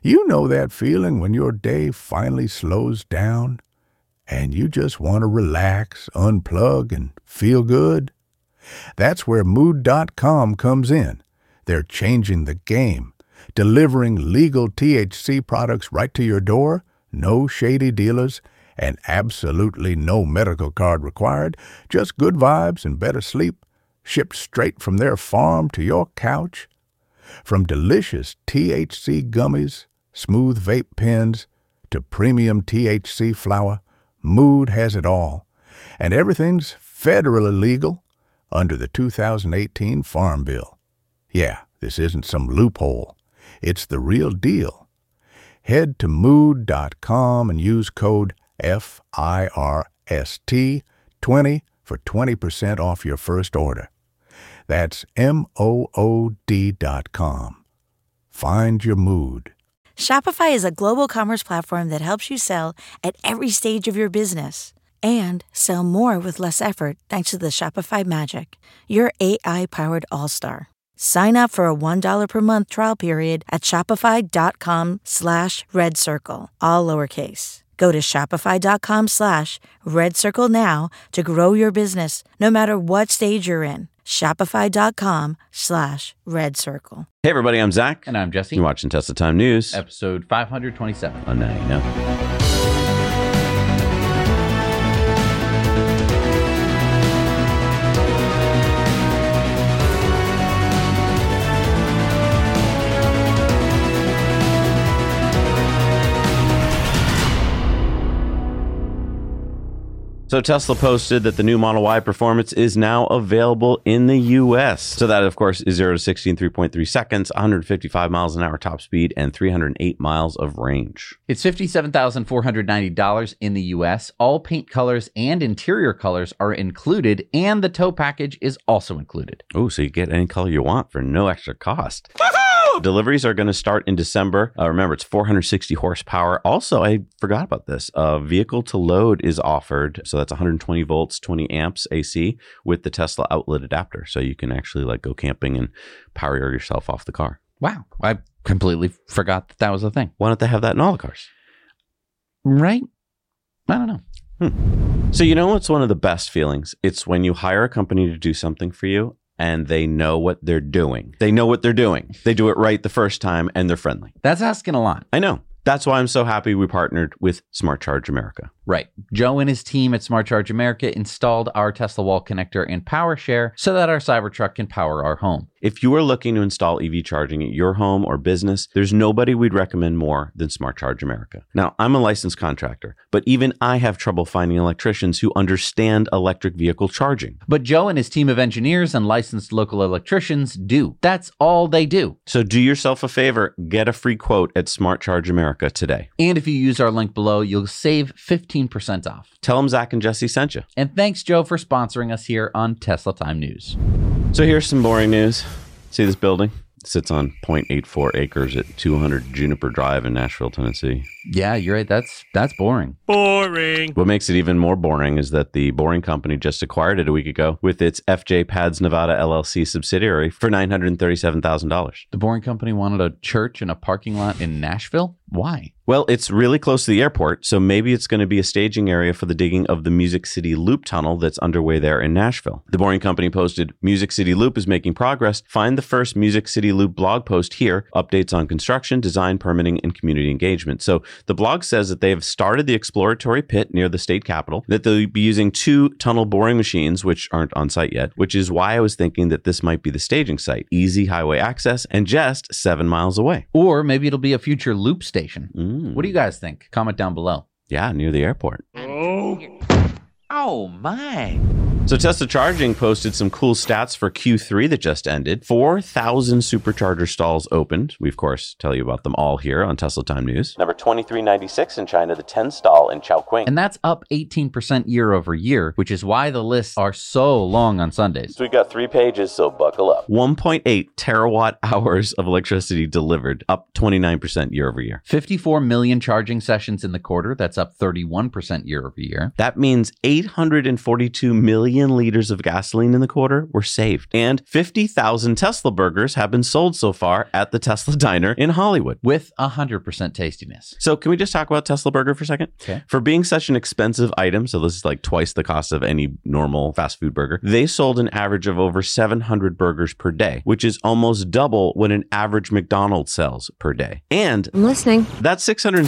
You know that feeling when your day finally slows down and you just want to relax, unplug, and feel good? That's where Mood.com comes in. They're changing the game, delivering legal THC products right to your door, no shady dealers, and absolutely no medical card required, just good vibes and better sleep, shipped straight from their farm to your couch. From delicious THC gummies, smooth vape pens, to premium THC flower, Mood has it all. And everything's federally legal under the 2018 Farm Bill. Yeah, this isn't some loophole. It's the real deal. Head to Mood.com and use code FIRST20 for 20% off your first order. That's MOOD.com. Find your mood. Shopify is a global commerce platform that helps you sell at every stage of your business and sell more with less effort thanks to the Shopify Magic, your AI-powered all-star. Sign up for a $1 per month trial period at shopify.com/redcircle, all lowercase. Go to shopify.com/redcircle now to grow your business, no matter what stage you're in. Shopify.com/redcircle. Hey everybody, I'm Zach. And I'm Jesse. You're watching Tesla Time News. Episode 527. Oh, now you know. So Tesla posted that the new Model Y Performance is now available in the US. So that, of course, is 0 to 60 in 3.3 seconds, 155 miles an hour top speed, and 308 miles of range. It's $57,490 in the US. All paint colors and interior colors are included, and the tow package is also included. Oh, so you get any color you want for no extra cost. Deliveries are going to start in December. Remember, it's 460 horsepower. Also, I forgot about this. Vehicle to load is offered. So that's 120 volts, 20 amps AC with the Tesla outlet adapter. So you can actually go camping and power yourself off the car. Wow. I completely forgot that was a thing. Why don't they have that in all the cars? Right? I don't know. So you know what's one of the best feelings? It's when you hire a company to do something for you and they know what they're doing. They know what they're doing. They do it right the first time and they're friendly. That's asking a lot. I know. That's why I'm so happy we partnered with Smart Charge America. Right. Joe and his team at Smart Charge America installed our Tesla wall connector and PowerShare so that our Cybertruck can power our home. If you are looking to install EV charging at your home or business, there's nobody we'd recommend more than Smart Charge America. Now, I'm a licensed contractor, but even I have trouble finding electricians who understand electric vehicle charging. But Joe and his team of engineers and licensed local electricians do. That's all they do. So do yourself a favor, get a free quote at Smart Charge America today. And if you use our link below, you'll save 15% off. Tell them Zach and Jesse sent you. And thanks, Joe, for sponsoring us here on Tesla Time News. So here's some boring news. See this building? It sits on 0.84 acres at 200 Juniper Drive in Nashville, Tennessee. Yeah, you're right. That's boring. Boring. What makes it even more boring is that the Boring Company just acquired it a week ago with its FJ Pads Nevada LLC subsidiary for $937,000. The Boring Company wanted a church in a parking lot in Nashville? Why? Well, it's really close to the airport, so maybe it's going to be a staging area for the digging of the Music City Loop tunnel that's underway there in Nashville. The Boring Company posted, Music City Loop is making progress. Find the first Music City Loop blog post here. Updates on construction, design, permitting, and community engagement. So the blog says that they have started the exploratory pit near the state capitol, that they'll be using 2 tunnel boring machines, which aren't on site yet, which is why I was thinking that this might be the staging site. Easy highway access and just 7 miles away. Or maybe it'll be a future loop station. What do you guys think? Comment down below. Yeah, near the airport. Oh my. So Tesla Charging posted some cool stats for Q3 that just ended. 4,000 supercharger stalls opened. We, of course, tell you about them all here on Tesla Time News. Number 2396 in China, the 10 stall in Chongqing. And that's up 18% year over year, which is why the lists are so long on Sundays. So we've got 3 pages, so buckle up. 1.8 terawatt hours of electricity delivered, up 29% year over year. 54 million charging sessions in the quarter. That's up 31% year over year. That means 842 million billion liters of gasoline in the quarter were saved. And 50,000 Tesla burgers have been sold so far at the Tesla Diner in Hollywood. With 100% tastiness. So can we just talk about Tesla Burger for a second? Okay. For being such an expensive item, so this is like twice the cost of any normal fast food burger, they sold an average of over 700 burgers per day, which is almost double what an average McDonald's sells per day. And I'm listening. that's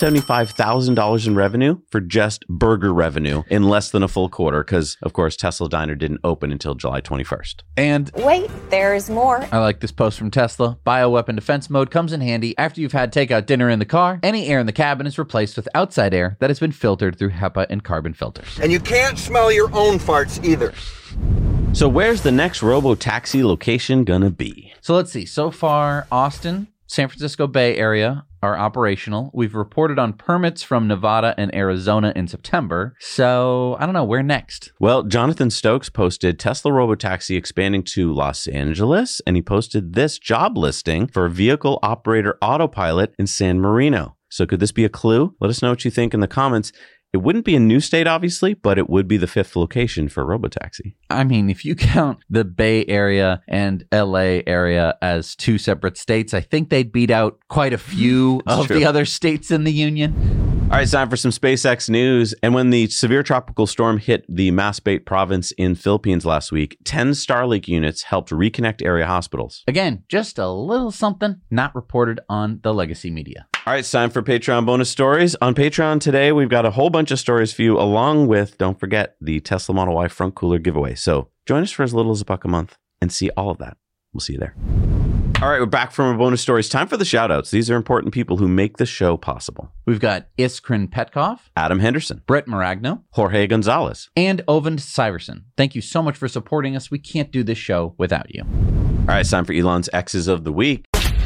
$675,000 in revenue for just burger revenue in less than a full quarter, because, of course, Tesla Diner didn't open until July 21st. And Wait, there's more. I like this post from Tesla. Bioweapon defense mode comes in handy after you've had takeout dinner in the car. Any air in the cabin is replaced with outside air that has been filtered through HEPA and carbon filters. And you can't smell your own farts either. So where's the next robo-taxi location gonna be? So let's see. So far, Austin, San Francisco Bay Area are operational. We've reported on permits from Nevada and Arizona in September. So I don't know, where next? Well, Jonathan Stokes posted Tesla Robotaxi expanding to Los Angeles, and he posted this job listing for vehicle operator autopilot in San Marino. So could this be a clue? Let us know what you think in the comments. It wouldn't be a new state, obviously, but it would be the 5th location for Robotaxi. I mean, if you count the Bay Area and LA area as two separate states, I think they'd beat out quite a few of true. the other states in the union. All right, it's time for some SpaceX news. And when the severe tropical storm hit the Masbate province in Philippines last week, 10 Starlink units helped reconnect area hospitals. Again, just a little something not reported on the legacy media. All right, it's time for Patreon bonus stories. On Patreon today, we've got a whole bunch of stories for you, along with, don't forget, the Tesla Model Y front cooler giveaway. So join us for as little as $1 a month and see all of that. We'll see you there. All right, we're back from our bonus stories. Time for the shout-outs. These are important people who make the show possible. We've got Iskrin Petkov, Adam Henderson, Brett Maragno, Jorge Gonzalez, and Ovend Syverson. Thank you so much for supporting us. We can't do this show without you. All right, it's time for Elon's X's of the Week.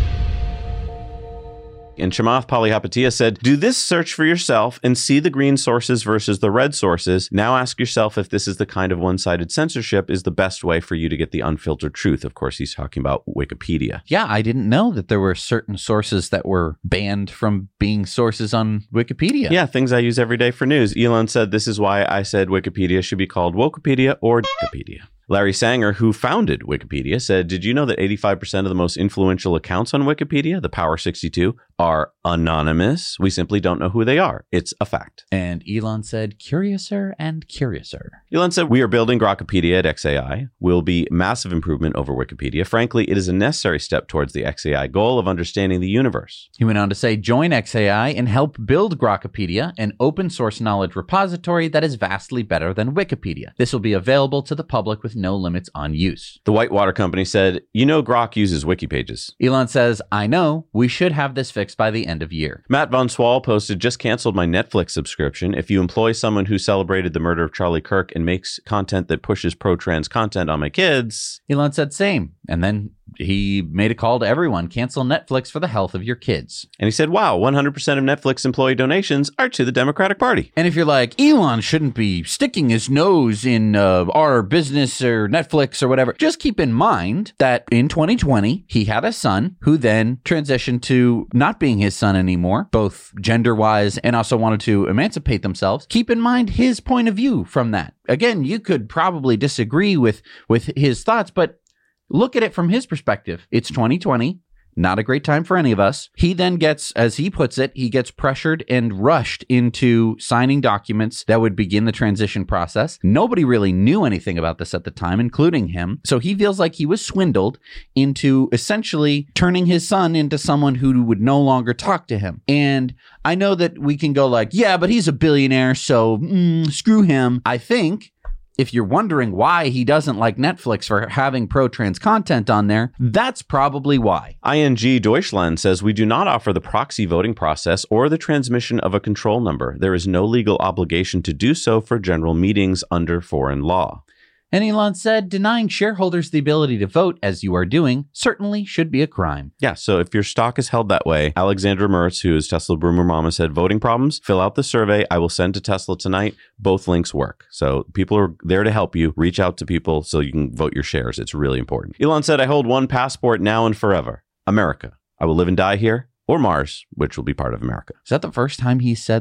And Chamath Palihapitiya said, do this search for yourself and see the green sources versus the red sources. Now ask yourself if this is the kind of one-sided censorship is the best way for you to get the unfiltered truth. Of course, he's talking about Wikipedia. Yeah, I didn't know that there were certain sources that were banned from being sources on Wikipedia. Yeah, things I use every day for news. Elon said, this is why I said Wikipedia should be called Wokepedia or Wikipedia. Larry Sanger, who founded Wikipedia, said, did you know that 85% of the most influential accounts on Wikipedia, the Power 62, are anonymous? We simply don't know who they are. It's a fact. And Elon said, curiouser and curiouser. Elon said, we are building Grokpedia at XAI. Will be massive improvement over Wikipedia. Frankly, it is a necessary step towards the XAI goal of understanding the universe. He went on to say, join XAI and help build Grokpedia, an open source knowledge repository that is vastly better than Wikipedia. This will be available to the public with no limits on use. The Whitewater Company said, you know Grok uses wiki pages. Elon says, I know, we should have this fixed by the end of year. Matt Von Swall posted, just canceled my Netflix subscription. If you employ someone who celebrated the murder of Charlie Kirk and makes content that pushes pro-trans content on my kids. Elon said same. And then he made a call to everyone, cancel Netflix for the health of your kids. And he said, wow, 100% of Netflix employee donations are to the Democratic Party. And if you're like, Elon shouldn't be sticking his nose in our business or Netflix or whatever, just keep in mind that in 2020, he had a son who then transitioned to not being his son anymore, both gender-wise and also wanted to emancipate themselves. Keep in mind his point of view from that. Again, you could probably disagree with his thoughts, but look at it from his perspective. It's 2020. Not a great time for any of us. He then gets, as he puts it, he gets pressured and rushed into signing documents that would begin the transition process. Nobody really knew anything about this at the time, including him. So he feels like he was swindled into essentially turning his son into someone who would no longer talk to him. And I know that we can go like, yeah, but he's a billionaire, so screw him. I think if you're wondering why he doesn't like Netflix for having pro-trans content on there, that's probably why. ING Deutschland says, we do not offer the proxy voting process or the transmission of a control number. There is no legal obligation to do so for general meetings under foreign law. And Elon said, denying shareholders the ability to vote, as you are doing, certainly should be a crime. Yeah, so if your stock is held that way, Alexandra Mertz, who is Tesla Boomer Mama, said, voting problems, fill out the survey. I will send to Tesla tonight. Both links work. So people are there to help you. Reach out to people so you can vote your shares. It's really important. Elon said, I hold one passport now and forever. America. I will live and die here, or Mars, which will be part of America. Is that the first time he said that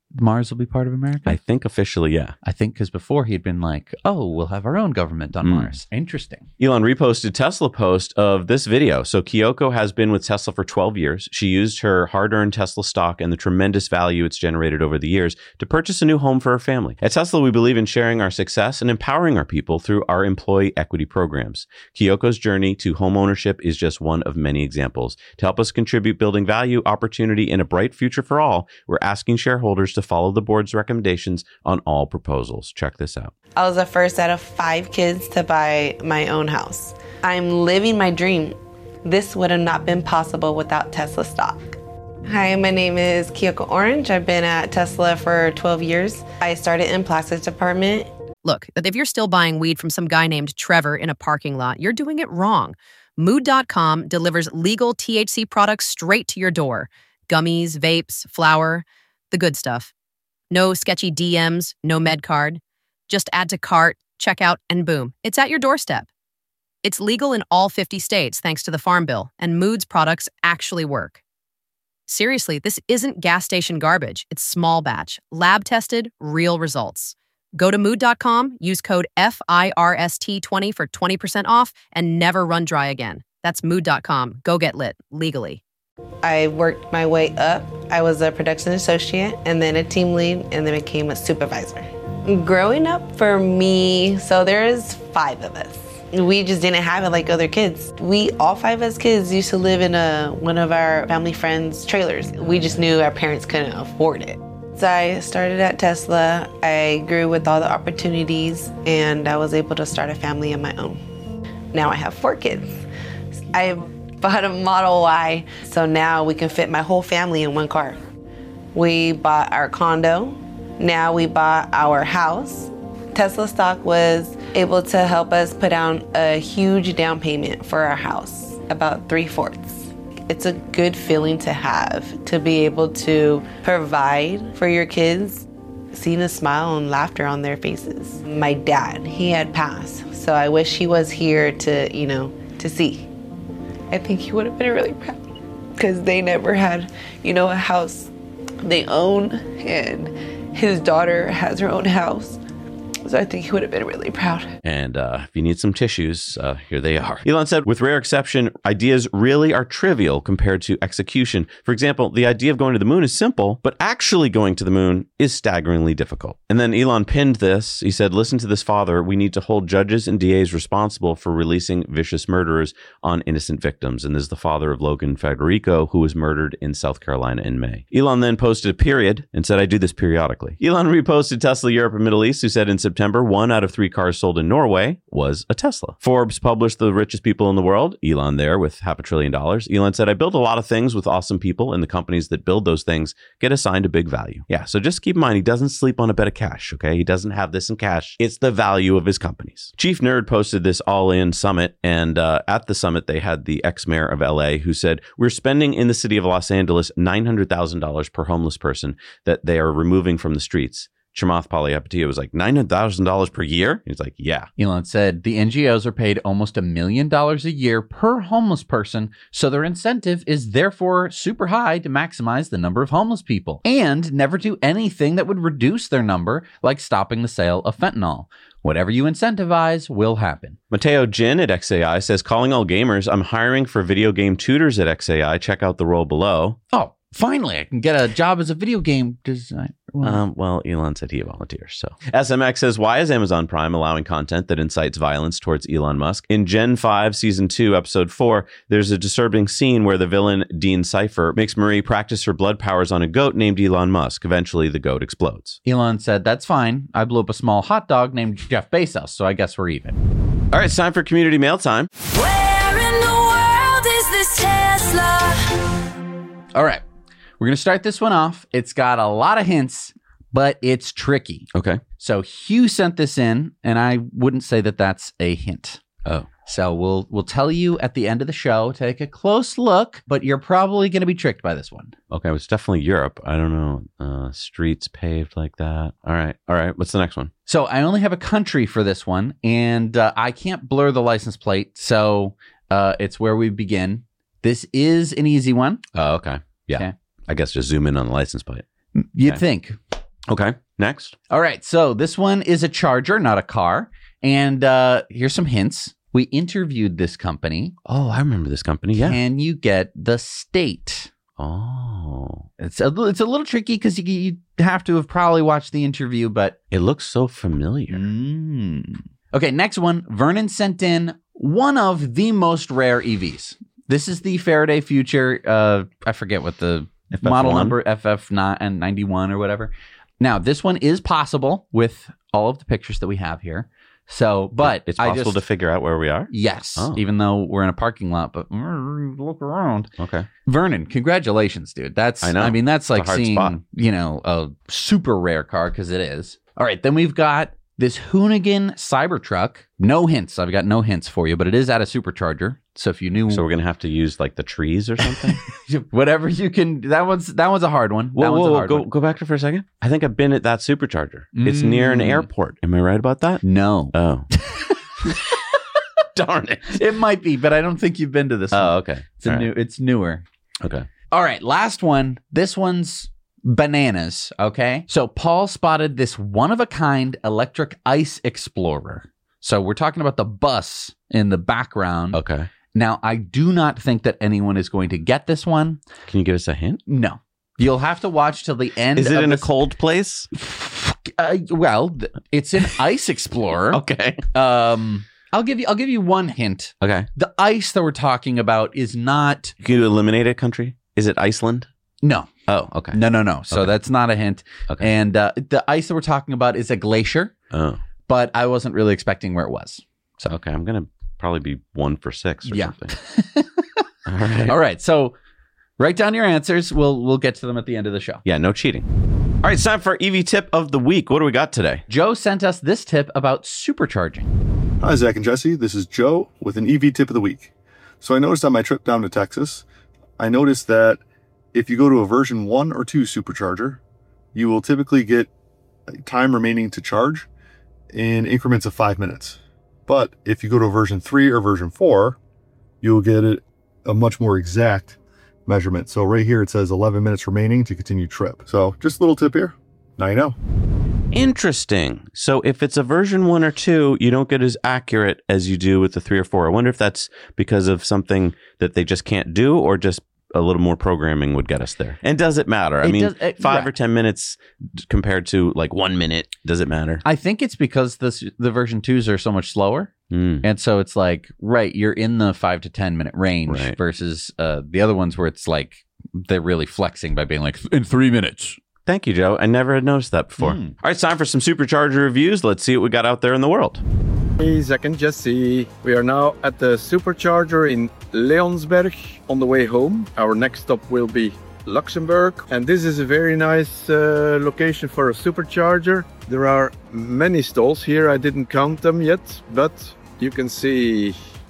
Mars will be part of America? I think officially, yeah. I think because before he'd been like, oh, we'll have our own government on Mars. Interesting. Elon reposted Tesla post of this video. So Kyoko has been with Tesla for 12 years. She used her hard-earned Tesla stock and the tremendous value it's generated over the years to purchase a new home for her family. At Tesla, we believe in sharing our success and empowering our people through our employee equity programs. Kyoko's journey to home ownership is just one of many examples. To help us contribute building value, opportunity, and a bright future for all, we're asking shareholders to follow the board's recommendations on all proposals. Check this out. I was the first out of 5 kids to buy my own house. I'm living my dream. This would have not been possible without Tesla stock. Hi, my name is Kyoko Orange. I've been at Tesla for 12 years. I started in plastics department. Look, if you're still buying weed from some guy named Trevor in a parking lot, you're doing it wrong. Mood.com delivers legal THC products straight to your door. Gummies, vapes, flour, the good stuff. No sketchy DMs, no med card. Just add to cart, checkout, and boom, it's at your doorstep. It's legal in all 50 states thanks to the Farm Bill, and Mood's products actually work. Seriously, this isn't gas station garbage. It's small batch, lab tested, real results. Go to Mood.com, use code FIRST20 for 20% off, and never run dry again. That's Mood.com. Go get lit, legally. I worked my way up. I was a production associate and then a team lead and then became a supervisor. Growing up for me, so there's 5 of us. We just didn't have it like other kids. We, all 5 of us kids, used to live in one of our family friends' trailers. We just knew our parents couldn't afford it. So I started at Tesla. I grew with all the opportunities and I was able to start a family of my own. Now I have 4 kids. I bought a Model Y, so now we can fit my whole family in one car. We bought our condo. Now we bought our house. Tesla stock was able to help us put down a huge down payment for our house, about 3/4. It's a good feeling to have, to be able to provide for your kids, seeing a smile and laughter on their faces. My dad, he had passed, so I wish he was here to, to see. I think he would have been really proud because they never had, a house they own, and his daughter has her own house. So I think he would have been really proud. And if you need some tissues, here they are. Elon said, with rare exception, ideas really are trivial compared to execution. For example, the idea of going to the moon is simple, but actually going to the moon is staggeringly difficult. And then Elon pinned this. He said, listen to this, father. We need to hold judges and DAs responsible for releasing vicious murderers on innocent victims. And this is the father of Logan Federico, who was murdered in South Carolina in May. Elon then posted a period and said, I do this periodically. Elon reposted Tesla Europe and Middle East, who said in September, 1 out of 3 cars sold in Norway was a Tesla. Forbes published the richest people in the world. Elon there with $500 billion. Elon said, I build a lot of things with awesome people, and the companies that build those things get assigned a big value. Yeah, so just keep in mind, he doesn't sleep on a bed of cash, okay? He doesn't have this in cash. It's the value of his companies. Chief Nerd posted this all-in summit, and at the summit, they had the ex-mayor of LA who said, we're spending in the city of Los Angeles $900,000 per homeless person that they are removing from the streets. Chamath Palihapitiya was like, $900,000 per year? He's like, yeah. Elon said the NGOs are paid almost $1 million a year per homeless person, so their incentive is therefore super high to maximize the number of homeless people and never do anything that would reduce their number, like stopping the sale of fentanyl. Whatever you incentivize will happen. Mateo Jin at XAI says, calling all gamers, I'm hiring for video game tutors at XAI. Check out the role below. Oh, finally, I can get a job as a video game designer. Well, Elon said he volunteers. So SMX says, why is Amazon Prime allowing content that incites violence towards Elon Musk? In Gen 5, Season 2, Episode 4, there's a disturbing scene where the villain Dean Cypher makes Marie practice her blood powers on a goat named Elon Musk. Eventually, the goat explodes. Elon said, that's fine. I blew up a small hot dog named Jeff Bezos, so I guess we're even. All right, it's time for community mail time. Where in the world is this Tesla? All right. We're going to start this one off. It's got a lot of hints, but it's tricky. Okay. So Hugh sent this in, and I wouldn't say that that's a hint. Oh. So we'll tell you at the end of the show. Take a close look, but you're probably going to be tricked by this one. Okay, it's definitely Europe. I don't know. Streets paved like that. All right. What's the next one? So I only have a country for this one, and I can't blur the license plate, so it's where we begin. This is an easy one. Oh, okay. Yeah. Okay. I guess just zoom in on the license plate. You'd think. Okay. Next. All right. So this one is a charger, not a car. And here's some hints. We interviewed this company. Oh, I remember this company. Yeah. Can you get the state? Oh. It's a little tricky because you have to have probably watched the interview, but It looks so familiar. Okay, next one. Vernon sent in one of the most rare EVs. This is the Faraday Future. I forget what the FF1? model number, FF91 or whatever. Now, this one is possible with all of the pictures that we have here. So, but It's possible to figure out where we are? Yes, Oh. even though we're in a parking lot, but look around. Okay. Vernon, congratulations, dude. I know. I mean, that's It's a like hard seeing, spot. a super rare car because it is. All right, then we've got this Hoonigan Cybertruck. No hints. I've got no hints for you, but it is at a supercharger. So if you knew, So we're going to have to use like the trees or something? whatever you can. That one's a hard one. That one's a hard one. Go back to for a second. I think I've been at that supercharger. It's near an airport. Am I right about that? No, Oh. Darn it. it might be, but I don't think you've been to this one. Oh, okay. It's All right. It's newer. Okay. All right, last one. This one's bananas, okay? So Paul spotted this one-of-a-kind electric ice explorer. So we're talking about the bus in the background. Okay. Now, I do not think that anyone is going to get this one. Can you give us a hint? No. You'll have to watch till the end. Is it of in a this- cold place? It's an ice explorer. Okay. I'll give you one hint. Okay. The ice that we're talking about is not. Can you eliminate a country? Is it Iceland? No. Oh, okay. No. So Okay. that's not a hint. Okay. And the ice that we're talking about is a glacier, Oh. but I wasn't really expecting where it was. So okay, I'm gonna probably be 1 for 6 or Yeah. something. All right. All right. So write down your answers. We'll get to them at the end of the show. Yeah, no cheating. All right, it's time for our EV tip of the week. What do we got today? Joe sent us this tip about supercharging. Hi, Zach and Jesse. This is Joe with an EV tip of the week. So I noticed on my trip down to Texas, I noticed that if you go to a version 1 or 2 supercharger, you will typically get time remaining to charge in increments of 5 minutes. But if you go to a version 3 or version 4, you'll get a much more exact measurement. So right here it says 11 minutes remaining to continue trip. So just a little tip here. Now you know. Interesting. So if it's a version 1 or 2, you don't get as accurate as you do with the 3 or 4. I wonder if that's because of something that they just can't do, or just a little more programming would get us there. And does it matter? I mean, 5 or 10 minutes compared to like 1 minute, does it matter? I think it's because the version 2s are so much slower. And so it's like, right, you're in the 5 to 10 minute range versus the other ones where it's like they're really flexing by being like, in 3 minutes. Thank you, Joe. I never had noticed that before. All right, it's time for some supercharger reviews. Let's see what we got out there in the world. Hey, Zach and Jesse. We are now at the supercharger in Leonsberg on the way home. Our next stop will be Luxembourg. And this is a very nice location for a supercharger. There are many stalls here. I didn't count them yet, but you can see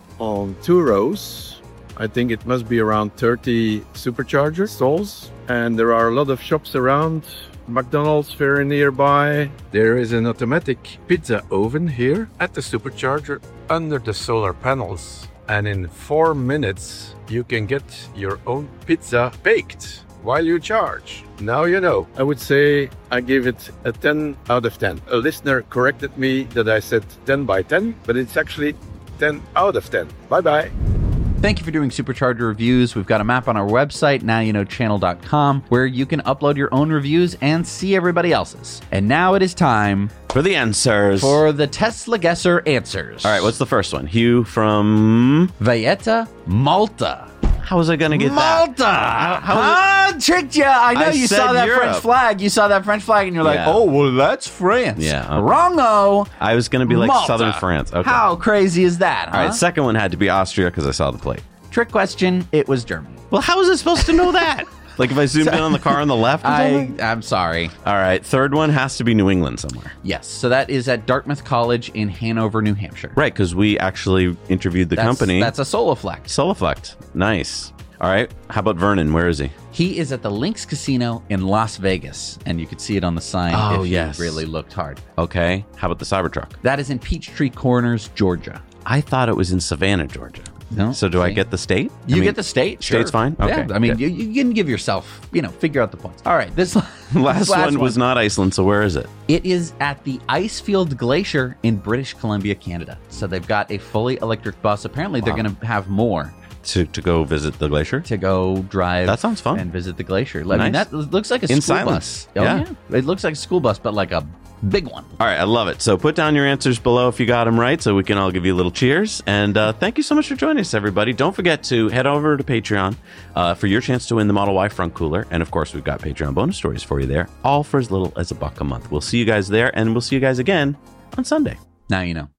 on 2 rows, I think it must be around 30 supercharger stalls. And there are a lot of shops around. McDonald's very nearby. There is an automatic pizza oven here at the supercharger under the solar panels. And in 4 minutes, you can get your own pizza baked while you charge. Now you know. I would say I give it a 10 out of 10. A listener corrected me that I said 10 by 10, but it's actually 10 out of 10. Bye-bye. Thank you for doing Supercharger reviews. We've got a map on our website, nowyouknowchannel.com, where you can upload your own reviews and see everybody else's. And now it is time for the answers. For the Tesla Guesser answers. All right, what's the first one? Hugh from Valletta, Malta. How was I going to get Malta! that? How tricked you. I know you saw that Europe. French flag. You saw that French flag and you're like, oh, well, that's France. Yeah. Okay. Wrong-o. I was going to be like Malta. southern France. Okay. How crazy is that, huh? All right, second one had to be Austria because I saw the plate. Trick question, it was Germany. Well, how was I supposed to know that? Like if I zoomed in on the car on the left or something? I'm sorry. All right, third one has to be New England somewhere. Yes, so that is at Dartmouth College in Hanover, New Hampshire. Right, because we actually interviewed the company. That's a Soloflect. Soloflect. Nice. All right, how about Vernon? Where is he? He is at the Lynx Casino in Las Vegas, and you could see it on the sign if you really looked hard. Okay, how about the Cybertruck? That is in Peachtree Corners, Georgia. I thought it was in Savannah, Georgia. No, So do I see? get the state? You get the state. Sure. State's fine? Okay, Yeah, I mean, good. you can give yourself, figure out the points. All right, this Last one was not Iceland, so where is it? It is at the Icefield Glacier in British Columbia, Canada. So they've got a fully electric bus. Apparently, they're going to have more To go visit the glacier? to go drive. That sounds fun. And visit the glacier. I mean, Nice. that looks like a In school silence. bus. Oh, Yeah. It looks like a school bus, but like a big one. All right, I love it. So put down your answers below if you got them right so we can all give you a little cheers. And thank you so much for joining us, everybody. Don't forget to head over to Patreon for your chance to win the Model Y front cooler. And, of course, we've got Patreon bonus stories for you there, all for as little as $1 a month. We'll see you guys there, and we'll see you guys again on Sunday. Now you know.